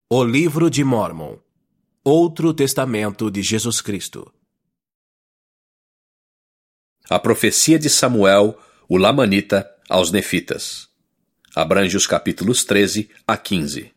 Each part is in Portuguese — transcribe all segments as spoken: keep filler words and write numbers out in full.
O Livro de Mórmon, Outro Testamento de Jesus Cristo. A profecia de Samuel, o Lamanita, aos Nefitas. Abrange os capítulos treze a quinze.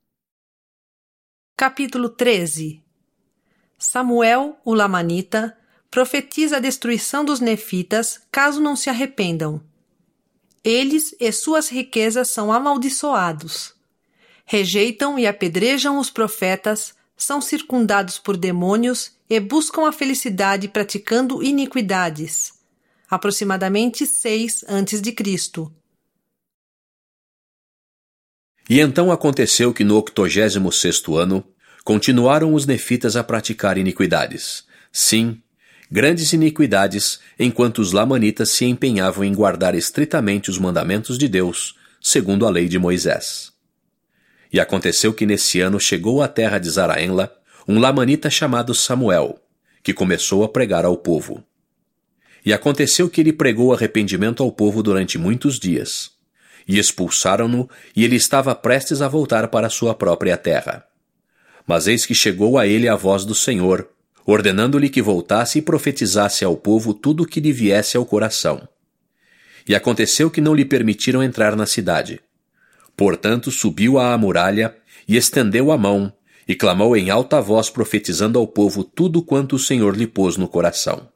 Capítulo treze. Samuel, o Lamanita, profetiza a destruição dos Nefitas caso não se arrependam. Eles e suas riquezas são amaldiçoados. Rejeitam e apedrejam os profetas, são circundados por demônios e buscam a felicidade praticando iniquidades. Aproximadamente seis antes de Cristo. E então aconteceu que no octogésimo sexto ano, continuaram os nefitas a praticar iniquidades. Sim, grandes iniquidades, enquanto os lamanitas se empenhavam em guardar estritamente os mandamentos de Deus, segundo a lei de Moisés. E aconteceu que nesse ano chegou à terra de Zaraenla um lamanita chamado Samuel, que começou a pregar ao povo. E aconteceu que ele pregou arrependimento ao povo durante muitos dias. E expulsaram-no, e ele estava prestes a voltar para sua própria terra. Mas eis que chegou a ele a voz do Senhor, ordenando-lhe que voltasse e profetizasse ao povo tudo o que lhe viesse ao coração. E aconteceu que não lhe permitiram entrar na cidade. Portanto, subiu à muralha e estendeu a mão, e clamou em alta voz, profetizando ao povo tudo quanto o Senhor lhe pôs no coração.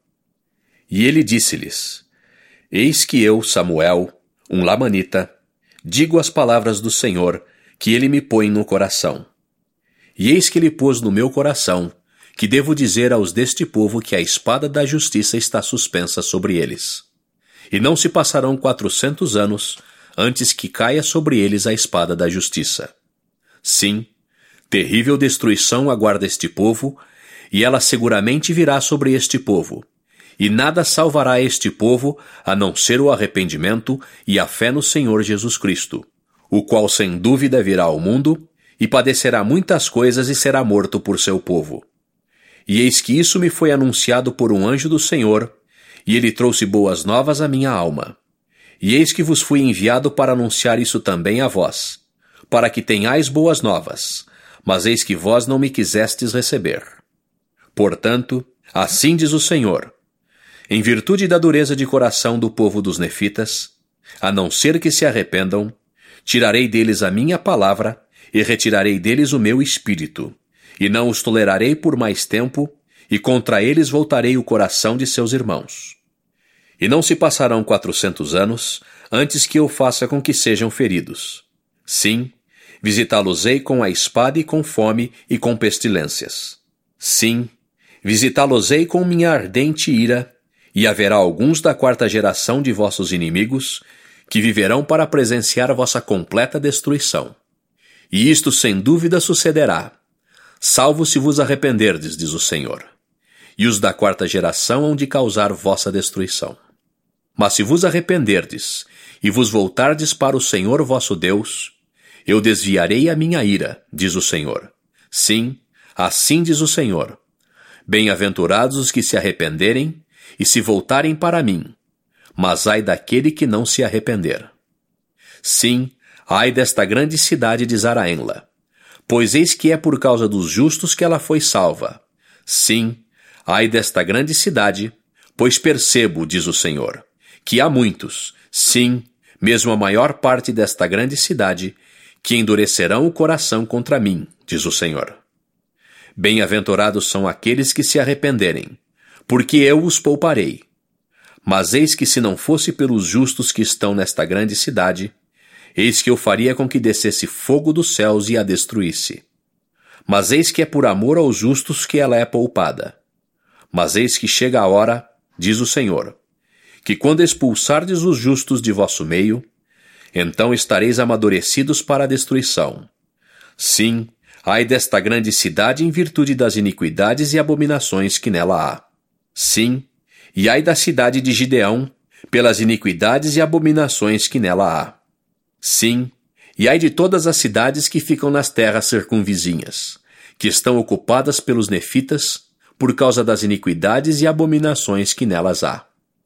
E ele disse-lhes: Eis que eu, Samuel, um lamanita, digo as palavras do Senhor, que ele me põe no coração. E eis que ele pôs no meu coração, que devo dizer aos deste povo que a espada da justiça está suspensa sobre eles. E não se passarão quatrocentos anos, antes que caia sobre eles a espada da justiça. Sim, terrível destruição aguarda este povo, e ela seguramente virá sobre este povo. E nada salvará este povo, a não ser o arrependimento e a fé no Senhor Jesus Cristo, o qual sem dúvida virá ao mundo, e padecerá muitas coisas e será morto por seu povo. E eis que isso me foi anunciado por um anjo do Senhor, e ele trouxe boas novas à minha alma. E eis que vos fui enviado para anunciar isso também a vós, para que tenhais boas novas, mas eis que vós não me quisestes receber. Portanto, assim diz o Senhor: em virtude da dureza de coração do povo dos nefitas, a não ser que se arrependam, tirarei deles a minha palavra e retirarei deles o meu espírito, e não os tolerarei por mais tempo, e contra eles voltarei o coração de seus irmãos. E não se passarão quatrocentos anos, antes que eu faça com que sejam feridos. Sim, visitá-los-ei com a espada e com fome e com pestilências. Sim, visitá-los-ei com minha ardente ira, e haverá alguns da quarta geração de vossos inimigos, que viverão para presenciar vossa completa destruição. E isto sem dúvida sucederá, salvo se vos arrependerdes, diz o Senhor. E os da quarta geração hão de causar vossa destruição. Mas se vos arrependerdes, e vos voltardes para o Senhor vosso Deus, eu desviarei a minha ira, diz o Senhor. Sim, assim diz o Senhor. Bem-aventurados os que se arrependerem, e se voltarem para mim, mas ai daquele que não se arrepender. Sim, ai desta grande cidade de Zaraenla, pois eis que é por causa dos justos que ela foi salva. Sim, ai desta grande cidade, pois percebo, diz o Senhor, que há muitos, sim, mesmo a maior parte desta grande cidade, que endurecerão o coração contra mim, diz o Senhor. Bem-aventurados são aqueles que se arrependerem, porque eu os pouparei. Mas eis que se não fosse pelos justos que estão nesta grande cidade, eis que eu faria com que descesse fogo dos céus e a destruísse. Mas eis que é por amor aos justos que ela é poupada. Mas eis que chega a hora, diz o Senhor, que quando expulsardes os justos de vosso meio, então estareis amadurecidos para a destruição. Sim, ai desta grande cidade em virtude das iniquidades e abominações que nela há. Sim, e ai da cidade de Gideão, pelas iniquidades e abominações que nela há. Sim, e ai de todas as cidades que ficam nas terras circunvizinhas, que estão ocupadas pelos nefitas, por causa das iniquidades e abominações que nelas há.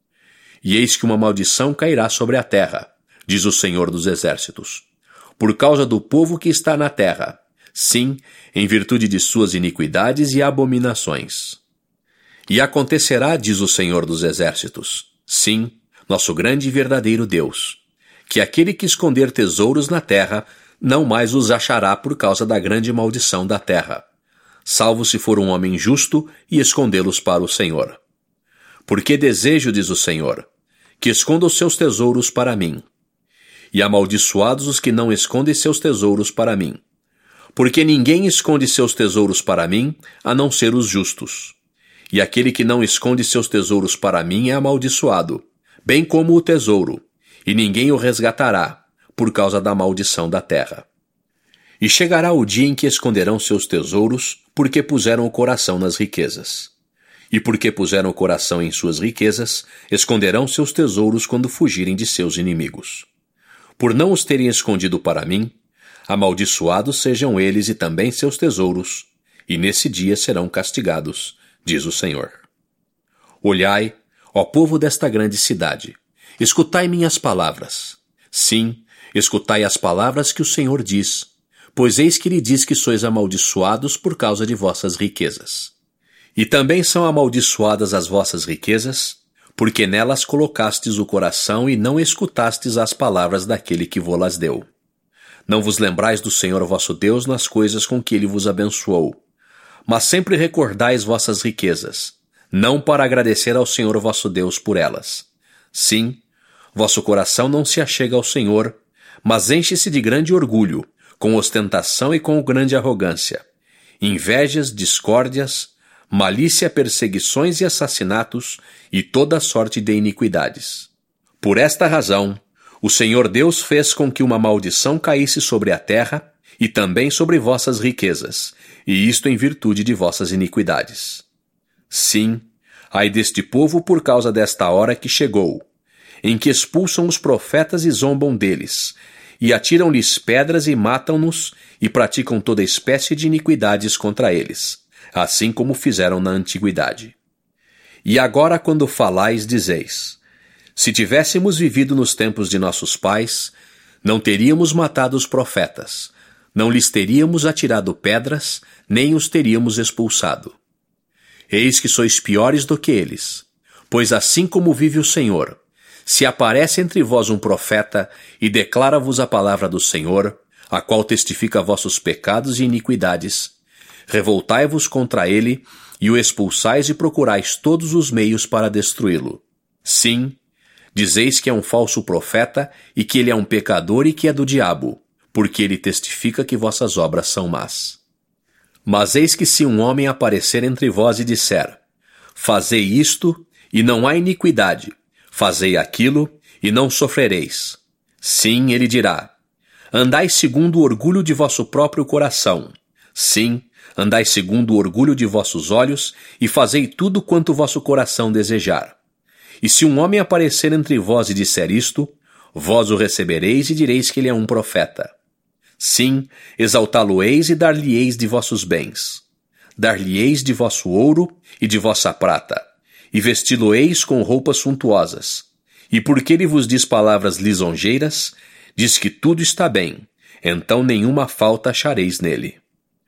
E eis que uma maldição cairá sobre a terra, diz o Senhor dos Exércitos, por causa do povo que está na terra, sim, em virtude de suas iniquidades e abominações. E acontecerá, diz o Senhor dos Exércitos, sim, nosso grande e verdadeiro Deus, que aquele que esconder tesouros na terra não mais os achará por causa da grande maldição da terra, salvo se for um homem justo e escondê-los para o Senhor. Porque desejo, diz o Senhor, que esconda os seus tesouros para mim, e amaldiçoados os que não escondem seus tesouros para mim. Porque ninguém esconde seus tesouros para mim, a não ser os justos. E aquele que não esconde seus tesouros para mim é amaldiçoado, bem como o tesouro, e ninguém o resgatará, por causa da maldição da terra. E chegará o dia em que esconderão seus tesouros, porque puseram o coração nas riquezas. E porque puseram o coração em suas riquezas, esconderão seus tesouros quando fugirem de seus inimigos. Por não os terem escondido para mim, amaldiçoados sejam eles e também seus tesouros, e nesse dia serão castigados, diz o Senhor. Olhai, ó povo desta grande cidade, escutai minhas palavras. Sim, escutai as palavras que o Senhor diz, pois eis que lhe diz que sois amaldiçoados por causa de vossas riquezas. E também são amaldiçoadas as vossas riquezas, porque nelas colocastes o coração e não escutastes as palavras daquele que vo-las deu. Não vos lembrais do Senhor vosso Deus nas coisas com que ele vos abençoou, mas sempre recordais vossas riquezas, não para agradecer ao Senhor vosso Deus por elas. Sim, vosso coração não se achega ao Senhor, mas enche-se de grande orgulho, com ostentação e com grande arrogância, invejas, discórdias, malícia, perseguições e assassinatos, e toda sorte de iniquidades. Por esta razão, o Senhor Deus fez com que uma maldição caísse sobre a terra, e também sobre vossas riquezas, e isto em virtude de vossas iniquidades. Sim, ai deste povo por causa desta hora que chegou, em que expulsam os profetas e zombam deles, e atiram-lhes pedras e matam-nos, e praticam toda espécie de iniquidades contra eles, assim como fizeram na antiguidade. E agora quando falais, dizeis, se tivéssemos vivido nos tempos de nossos pais, não teríamos matado os profetas, não lhes teríamos atirado pedras, nem os teríamos expulsado. Eis que sois piores do que eles, pois assim como vive o Senhor, se aparece entre vós um profeta e declara-vos a palavra do Senhor, a qual testifica vossos pecados e iniquidades, revoltai-vos contra ele e o expulsais e procurais todos os meios para destruí-lo. Sim, dizeis que é um falso profeta e que ele é um pecador e que é do diabo, porque ele testifica que vossas obras são más. Mas eis que se um homem aparecer entre vós e disser, fazei isto e não há iniquidade, fazei aquilo e não sofrereis. Sim, ele dirá, andai segundo o orgulho de vosso próprio coração. Sim, andai segundo o orgulho de vossos olhos e fazei tudo quanto vosso coração desejar. E se um homem aparecer entre vós e disser isto, vós o recebereis e direis que ele é um profeta. Sim, exaltá-lo-eis e dar-lhe-eis de vossos bens. Dar-lhe-eis de vosso ouro e de vossa prata, e vesti-lo-eis com roupas suntuosas. E porque ele vos diz palavras lisonjeiras, diz que tudo está bem, então nenhuma falta achareis nele.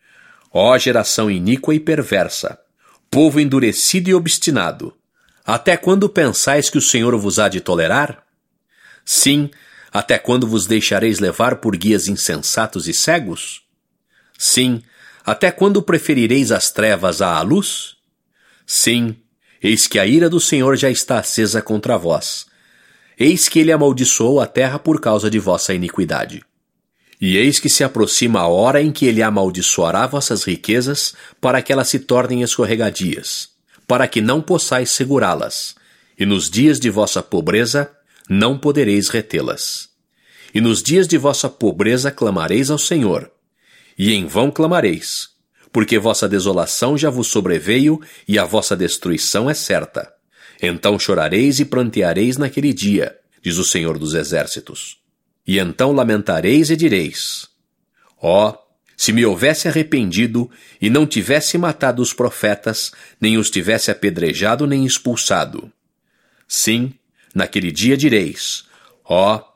Ó geração iníqua e perversa, povo endurecido e obstinado, até quando pensais que o Senhor vos há de tolerar? Sim, até quando vos deixareis levar por guias insensatos e cegos? Sim, até quando preferireis as trevas à luz? Sim, eis que a ira do Senhor já está acesa contra vós. Eis que ele amaldiçoou a terra por causa de vossa iniquidade. E eis que se aproxima a hora em que ele amaldiçoará vossas riquezas, para que elas se tornem escorregadias, para que não possais segurá-las, e nos dias de vossa pobreza não podereis retê-las. E nos dias de vossa pobreza clamareis ao Senhor, e em vão clamareis, porque vossa desolação já vos sobreveio e a vossa destruição é certa. Então chorareis e pranteareis naquele dia, diz o Senhor dos Exércitos. E então lamentareis e direis, ó, oh, se me houvesse arrependido e não tivesse matado os profetas, nem os tivesse apedrejado nem expulsado. Sim, naquele dia direis, ó, oh,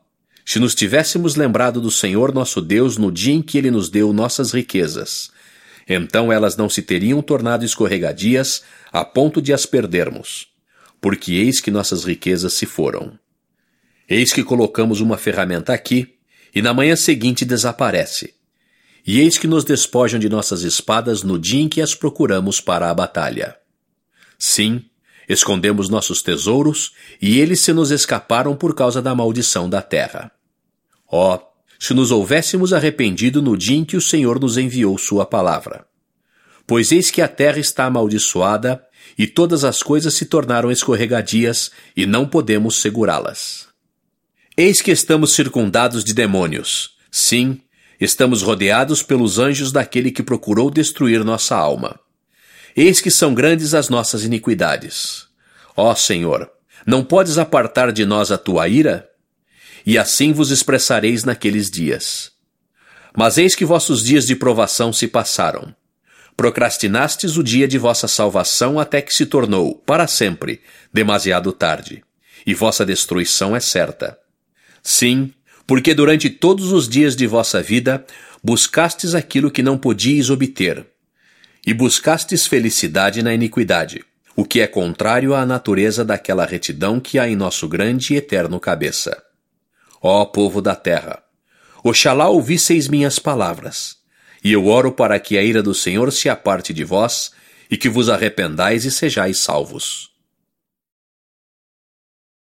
se nos tivéssemos lembrado do Senhor nosso Deus no dia em que Ele nos deu nossas riquezas, então elas não se teriam tornado escorregadias a ponto de as perdermos, porque eis que nossas riquezas se foram. Eis que colocamos uma ferramenta aqui, e na manhã seguinte desaparece. E eis que nos despojam de nossas espadas no dia em que as procuramos para a batalha. Sim, escondemos nossos tesouros, e eles se nos escaparam por causa da maldição da terra. Ó, se nos houvéssemos arrependido no dia em que o Senhor nos enviou sua palavra. Pois eis que a terra está amaldiçoada, e todas as coisas se tornaram escorregadias, e não podemos segurá-las. Eis que estamos circundados de demônios. Sim, estamos rodeados pelos anjos daquele que procurou destruir nossa alma. Eis que são grandes as nossas iniquidades. Ó Senhor, não podes apartar de nós a tua ira? E assim vos expressareis naqueles dias. Mas eis que vossos dias de provação se passaram. Procrastinastes o dia de vossa salvação até que se tornou, para sempre, demasiado tarde, e vossa destruição é certa. Sim, porque durante todos os dias de vossa vida buscastes aquilo que não podíeis obter, e buscastes felicidade na iniquidade, o que é contrário à natureza daquela retidão que há em nosso grande e eterno cabeça. Ó povo da terra, oxalá ouvisseis minhas palavras, e eu oro para que a ira do Senhor se aparte de vós, e que vos arrependais e sejais salvos.